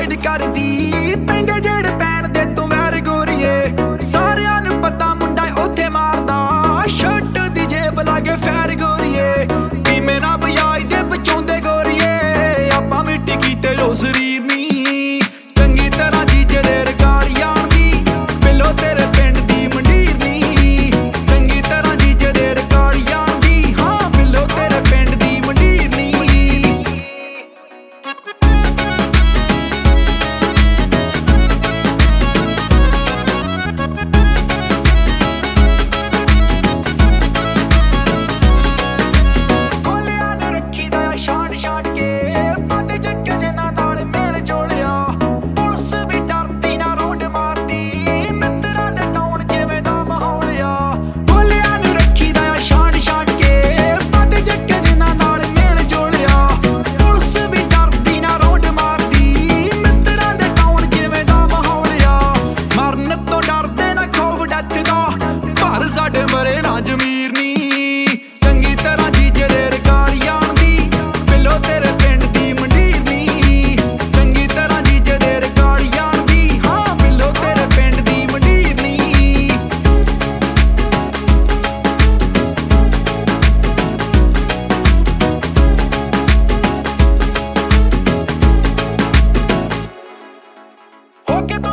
Hide ਕਰਦੀ ਪੈਂਦੇ ਜਿਹੜੇ ਪੈਣ ਦੇ ਤੂੰ ਵੈਰ ਗੋਰੀਏ। ਸਾਰਿਆਂ ਨੂੰ ਪਤਾ ਮੁੰਡਾ ਉੱਥੇ ਮਾਰਦਾ ਸ਼ਰਟ ਦੀ ਜੇਬ ਲਾਗੇ ਫੈਰ ਗੋਰੀਏ। ਕਿਵੇਂ ਨਾ ਬਜਾਈ ਦੇ ਬਚਾਉਂਦੇ ਗੋਰੀਏ ਆਪਾਂ ਮਿੱਟੀ ਕੀਤੇ ਜੋ ਸਰੀਰ ਨੀ। ਚੰਗੀ ਤਰ੍ਹਾਂ ਜੀਜੇ ਦੇ ਰਿਕਾਰਡ ਜਾਣਦੀ ਬਿੱਲੋ ਤੇਰੇ ਪਿੰਡ ਦੀ ਮੰਡੀਰ ਨੀ। ਚੰਗੀ ਤਰ੍ਹਾਂ ਜੀਜੇ ਦੇ ਰਿਕਾਰਡ ਜਾਣਦੀ ਹਾਂ ਬਿੱਲੋ ਤੇਰੇ ਪਿੰਡ ਦੀ ਮੰਡੀਰ ਨੀ। ਕੋਲਿਆਂ ਨੂੰ ਰੱਖੀਦਾ ਆ ਛਾਂਟ ਛਾਂਟ ਕੇ ਪੱਟ ਚੱਕੇ ਜਿਨ੍ਹਾਂ ਨਾਲ ਮੇਲ ਜੋਲਿਆ। ਪੁਲਿਸ ਵੀ ਡਰਦੀ ਨਾ ਰੌਂਡ ਮਾਰਦੀ ਮਿੱਤਰਾਂ ਦੇ ਟਾਉਣ ਜਿਵੇਂ ਦਾ ਮਾਹੌਲ ਆ। ਕੋਲਿਆਂ ਨੂੰ ਰੱਖੀਦਾ ਆ ਛਾਂਟ ਛਾਂਟ ਕੇ ਪੱਟ ਚੱਕੇ ਜਿਨ੍ਹਾਂ ਨਾਲ ਮੇਲ ਜੋਲਿਆ। ਪੁਲਿਸ ਵੀ ਡਰਦੀ ਨਾ ਰੌਂਡ ਮਾਰਦੀ ਮਿੱਤਰਾਂ ਦੇ ਟਾਉਣ ਜਿਵੇਂ ਦਾ ਮਾਹੌਲ ਆ। ਮਰਨ ਤੋਂ ਡਰਦੇ ਨਾ ਖੌਫ ਡੈਥ ਦਾ ਪਰ ਸਾਡੇ ਮਰੇ ਨਾ ਜ਼ਮੀਰ ਨੀ। ਚੰਗੀ ਤਰ੍ਹਾਂ ਜੀਜੇ ਦੇ ਰਿਕਾਰਡ ਜਾਣਦੀ ਬਿੱਲੋ ਤੇਰੇ ਪਿੰਡ ਦੀ ਮੰਡੀਰ ਨੀ। ਚੰਗੀ ਤਰ੍ਹਾਂ ਜੀਜੇ ਦੇ ਰਿਕਾਰਡ ਜਾਣਦੀ ਹਾਂ ਬਿੱਲੋ ਤੇਰੇ ਪਿੰਡ ਦੀ ਮੰਡੀਰ ਨੀ। ਹੋ ਕੇ